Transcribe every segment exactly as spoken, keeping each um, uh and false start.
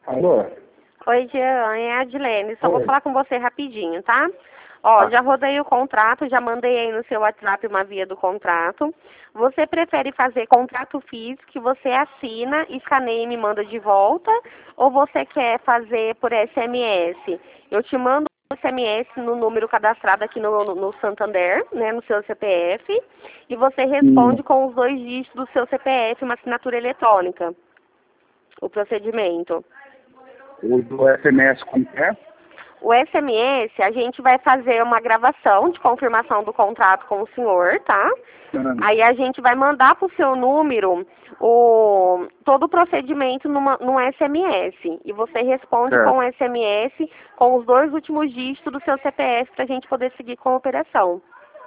Alô? Oi, Jean, é a Adilene. Só Oi. vou falar com você rapidinho, tá? Ó, Tá. já rodei o contrato, já mandei aí no seu WhatsApp uma via do contrato. Você prefere fazer contrato físico que você assina, escaneia e me manda de volta? Ou você quer fazer por S M S? Eu te mando um S M S no número cadastrado aqui no, no, no Santander, né, no seu C P F, e você responde Hum. com os dois dígitos do seu C P F, uma assinatura eletrônica, o procedimento. O do S M S como que é? O S M S, a gente vai fazer uma gravação de confirmação do contrato com o senhor, tá? Hum. Aí a gente vai mandar para o seu número o, todo o procedimento numa, num S M S. E você responde com o Certo. S M S com os dois últimos dígitos do seu C P F para a gente poder seguir com a operação.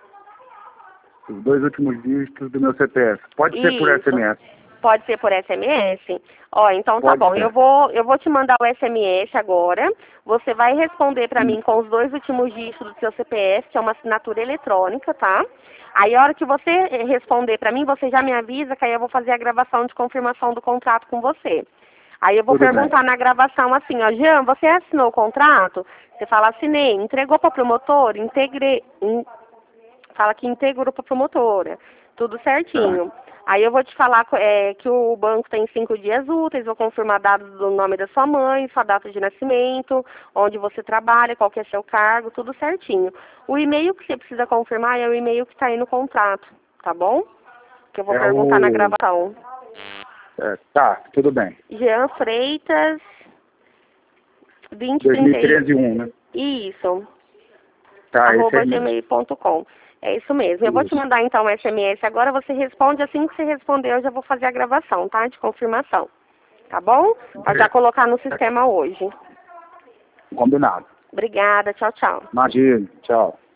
Os dois últimos dígitos do meu C P F. Pode ser por S M Isso. S. Pode ser por S M S? Ó, então tá Pode bom. Eu ser. vou, eu vou te mandar o S M S agora. Você vai responder pra Hum. mim com os dois últimos dígitos do seu C P F, que é uma assinatura eletrônica, tá? Aí a hora que você responder pra mim, você já me avisa que aí eu vou fazer a gravação de confirmação do contrato com você. Aí eu vou Tudo bem. perguntar na gravação assim, ó, Jean, você assinou o contrato? Você fala, assinei, entregou pra promotora? Integrei. In... Fala que integrou pra promotora. Tudo Tá. certinho. Aí eu vou te falar é, que o banco tem cinco dias úteis, vou confirmar dados do nome da sua mãe, sua data de nascimento, onde você trabalha, qual que é seu cargo, tudo certinho. O e-mail que você precisa confirmar é o e-mail que está aí no contrato, tá bom? Que eu vou É perguntar na o... gravação. É, tá, tudo bem. Jean Freitas, vinte dois mil e trinta treze um, né? Isso, Tá, esse arroba aí mesmo. gmail ponto com. É isso mesmo. Eu vou te Isso. mandar então o S M S agora, você responde, assim que você responder eu já vou fazer a gravação, tá? De confirmação. Tá bom? Pra já colocar no sistema hoje. Combinado. Obrigada, tchau, tchau. Imagina. Tchau.